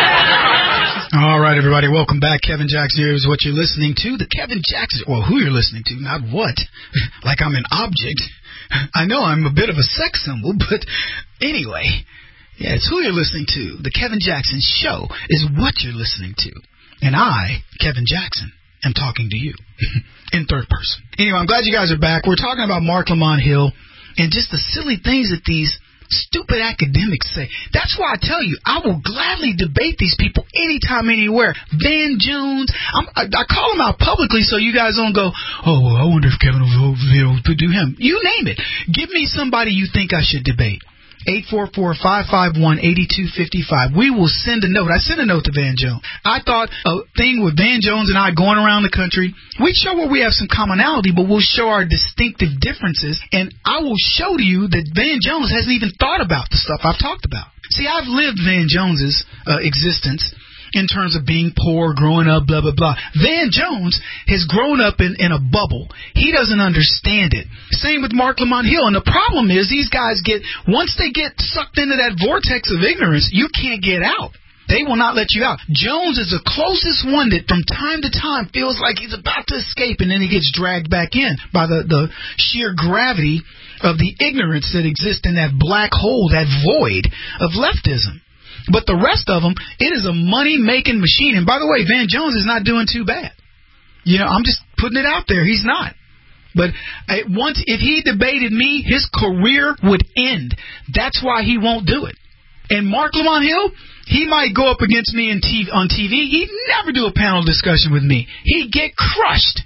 All right, everybody, welcome back. Kevin Jackson here is what you're listening to. The Kevin Jackson, well, who you're listening to, not what. Like I'm an object. I know I'm a bit of a sex symbol, but anyway, yeah, it's who you're listening to. The Kevin Jackson Show is what you're listening to. And I, Kevin Jackson, am talking to you in third person. Anyway, I'm glad you guys are back. We're talking about Marc Lamont Hill and just the silly things that these stupid academics say. That's why I tell you, I will gladly debate these people anytime, anywhere. Van Jones, I'm, I, I call him out publicly so you guys don't go, oh, well, I wonder if Kevin will, will do him. You name it. Give me somebody you think I should debate. eight four four, five five one, eight two five five. We will send a note. I sent a note to Van Jones. I thought a thing with Van Jones and I going around the country, we'd show where we have some commonality, but we'll show our distinctive differences. And I will show to you that Van Jones hasn't even thought about the stuff I've talked about. See, I've lived Van Jones's uh, existence in terms of being poor, growing up, blah, blah, blah. Van Jones has grown up in, in a bubble. He doesn't understand it. Same with Marc Lamont Hill. And the problem is these guys get, once they get sucked into that vortex of ignorance, you can't get out. They will not let you out. Jones is the closest one that from time to time feels like he's about to escape, and then he gets dragged back in by the, the sheer gravity of the ignorance that exists in that black hole, that void of leftism. But the rest of them, it is a money-making machine. And by the way, Van Jones is not doing too bad. You know, I'm just putting it out there. He's not. But I, once, if he debated me, his career would end. That's why he won't do it. And Marc Lamont Hill, he might go up against me in T V, on T V. He'd never do a panel discussion with me. He'd get crushed.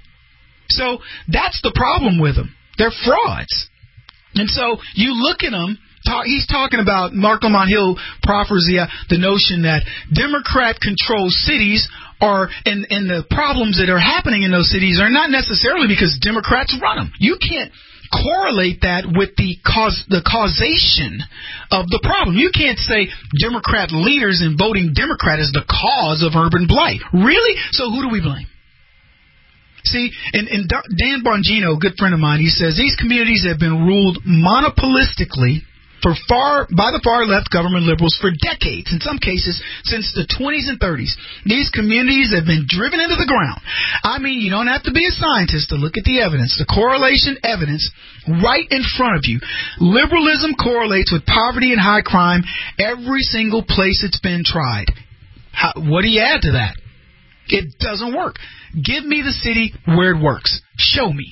So that's the problem with them. They're frauds. And so you look at them. Talk, he's talking about, Marc Lamont Hill proffers the, uh, the notion that Democrat-controlled cities are, and, and the problems that are happening in those cities are not necessarily because Democrats run them. You can't correlate that with the cause, the causation of the problem. You can't say Democrat leaders and voting Democrat is the cause of urban blight. Really? So who do we blame? See, and, and Dan Bongino, a good friend of mine, he says these communities have been ruled monopolistically for far by the far left government liberals for decades, in some cases since the twenties and thirties. These communities have been driven into the ground. I mean, you don't have to be a scientist to look at the evidence, the correlation evidence right in front of you. Liberalism correlates with poverty and high crime every single place it's been tried. How, what do you add to that? It doesn't work. Give me the city where it works. Show me.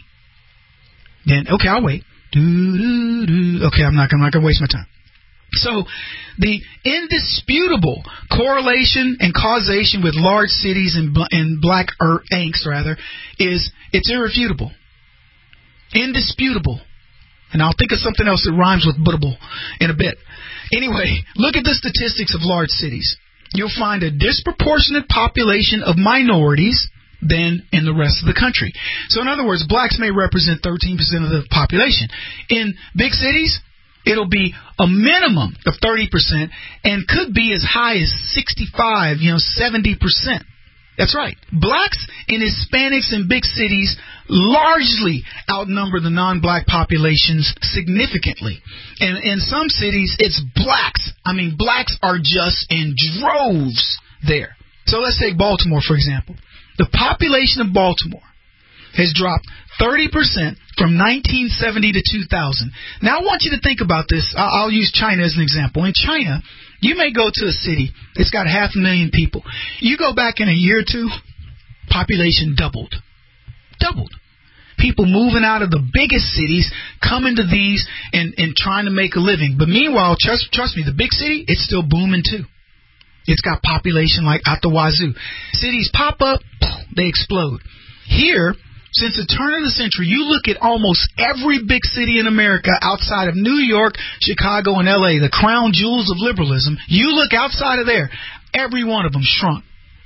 Then, okay, I'll wait. Do, do, do. Okay, I'm not, I'm not going to waste my time. So, the indisputable correlation and causation with large cities and, and black er, angst, rather, is it's irrefutable. Indisputable. And I'll think of something else that rhymes with buttable in a bit. Anyway, look at the statistics of large cities. You'll find a disproportionate population of minorities than in the rest of the country. So in other words, blacks may represent thirteen percent of the population. In big cities, it'll be a minimum of thirty percent and could be as high as sixty-five, you know, seventy percent. That's right. Blacks and Hispanics in big cities largely outnumber the non-black populations significantly. And in some cities, it's blacks. I mean, blacks are just in droves there. So let's take Baltimore, for example. The population of Baltimore has dropped thirty percent from nineteen seventy to two thousand. Now, I want you to think about this. I'll use China as an example. In China, you may go to a city that's got half a million people. You go back in a year or two, population doubled. Doubled. People moving out of the biggest cities, coming to these and, and trying to make a living. But meanwhile, trust, trust me, the big city, it's still booming too. It's got population like out the wazoo. Cities pop up, they explode. Here, since the turn of the century, you look at almost every big city in America outside of New York, Chicago, and L A, the crown jewels of liberalism. You look outside of there, every one of them shrunk.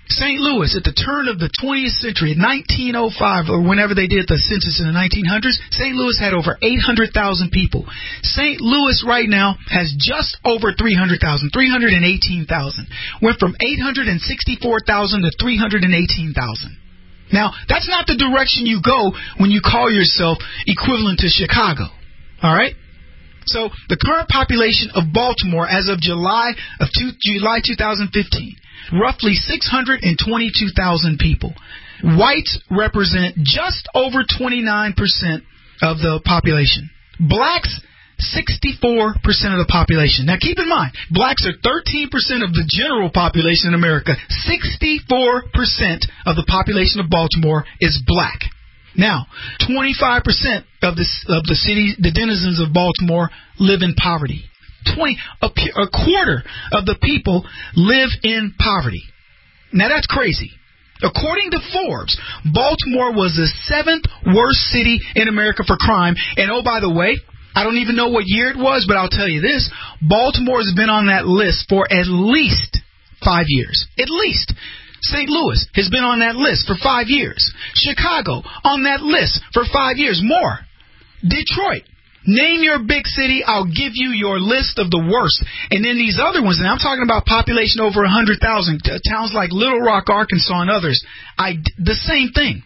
Saint Louis, at the turn of the twentieth century, in nineteen oh five, or whenever they did the census in the nineteen hundreds, Saint Louis had over eight hundred thousand people. Saint Louis right now has just over three hundred thousand, three hundred eighteen thousand. Went from eight hundred sixty-four thousand to three hundred eighteen thousand. Now, that's not the direction you go when you call yourself equivalent to Chicago. All right? So, the current population of Baltimore as of July of two, July twenty fifteen, roughly six hundred twenty-two thousand people. Whites represent just over twenty-nine percent of the population. Blacks, sixty-four percent of the population. Now keep in mind, blacks are thirteen percent of the general population in America. sixty-four percent of the population of Baltimore is black. Now, twenty-five percent of the, of the city, the denizens of Baltimore live in poverty. twenty, a, a quarter of the people live in poverty. Now that's crazy. According to Forbes, Baltimore was the seventh worst city in America for crime. And oh, by the way, I don't even know what year it was, but I'll tell you this. Baltimore has been on that list for at least five years. At least. Saint Louis has been on that list for five years. Chicago on that list for five years. More. Detroit. Name your big city, I'll give you your list of the worst. And then these other ones, and I'm talking about population over one hundred thousand, towns like Little Rock, Arkansas, and others, I, the same thing.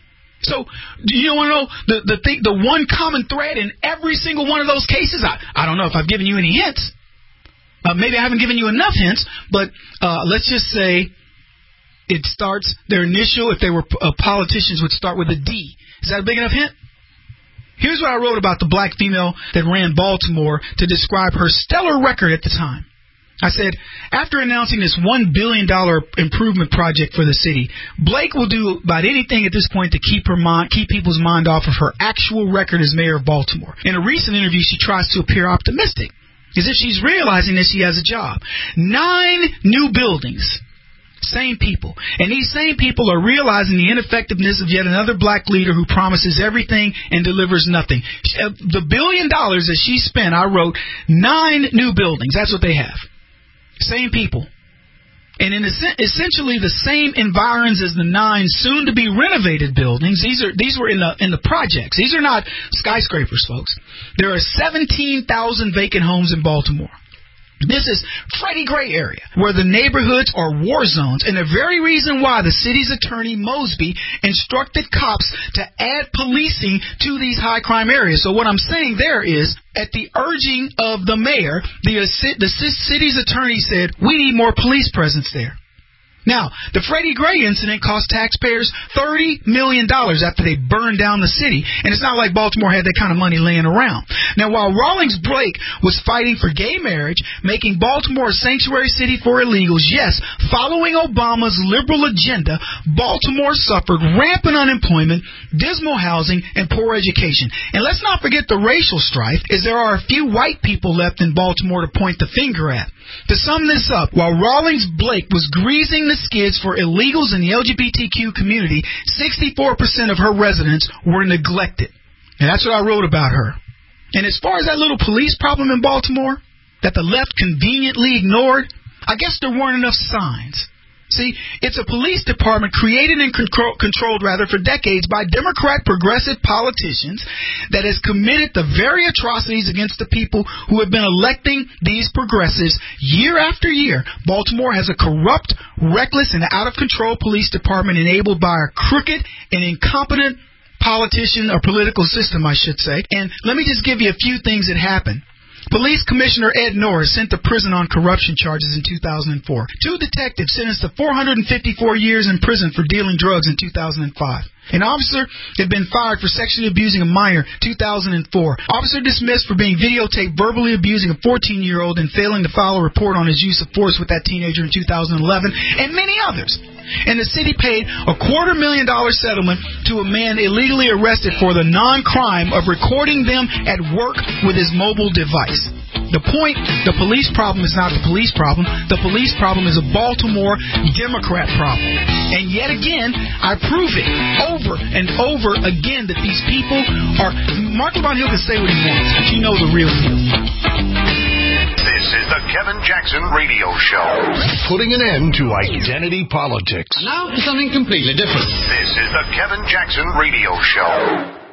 So, do you want to know the the, thing, the one common thread in every single one of those cases? I, I don't know if I've given you any hints. Uh, maybe I haven't given you enough hints, but uh, let's just say it starts, their initial, if they were uh, politicians, would start with a D. Is that a big enough hint? Here's what I wrote about the black female that ran Baltimore to describe her stellar record at the time. I said, after announcing this one billion dollars improvement project for the city, Blake will do about anything at this point to keep her mind, keep people's mind off of her actual record as mayor of Baltimore. In a recent interview, she tries to appear optimistic, as if she's realizing that she has a job. Nine new buildings. Same people. And these same people are realizing the ineffectiveness of yet another black leader who promises everything and delivers nothing. The billion dollars that she spent, I wrote, nine new buildings. That's what they have. Same people. And in essentially the same environs as the nine soon-to-be renovated buildings. These are these were in the in the projects. These are not skyscrapers, folks. There are seventeen thousand vacant homes in Baltimore. This is Freddie Gray area, where the neighborhoods are war zones, and the very reason why the city's attorney, Mosby, instructed cops to add policing to these high-crime areas. So what I'm saying there is, at the urging of the mayor, the, the city's attorney said, we need more police presence there. Now, the Freddie Gray incident cost taxpayers thirty million dollars after they burned down the city. And it's not like Baltimore had that kind of money laying around. Now, while Rawlings Blake was fighting for gay marriage, making Baltimore a sanctuary city for illegals, yes, following Obama's liberal agenda, Baltimore suffered rampant unemployment, dismal housing, and poor education. And let's not forget the racial strife, as there are a few white people left in Baltimore to point the finger at. To sum this up, while Rawlings Blake was greasing the skids for illegals in the L G B T Q community, sixty-four percent of her residents were neglected. And that's what I wrote about her. And as far as that little police problem in Baltimore that the left conveniently ignored, I guess there weren't enough signs. See, it's a police department created and control, controlled rather for decades by Democrat progressive politicians that has committed the very atrocities against the people who have been electing these progressives year after year. Baltimore has a corrupt, reckless, and out-of-control police department enabled by a crooked and incompetent politician or political system, I should say. And let me just give you a few things that happened. Police Commissioner Ed Norris sent to prison on corruption charges in two thousand four. Two detectives sentenced to four hundred fifty-four years in prison for dealing drugs in two thousand five. An officer had been fired for sexually abusing a minor in two thousand four. Officer dismissed for being videotaped verbally abusing a fourteen-year-old and failing to file a report on his use of force with that teenager in two thousand eleven, and many others. And the city paid a quarter million dollar settlement to a man illegally arrested for the non-crime of recording them at work with his mobile device. The point, the police problem is not the police problem. The police problem is a Baltimore Democrat problem. And yet again, I prove it over and over again that these people are... Mark LeBron Hill can say what he wants, but you know the real deal. This is the Kevin Jackson Radio Show. Putting an end to identity politics. And now for something completely different. This is the Kevin Jackson Radio Show.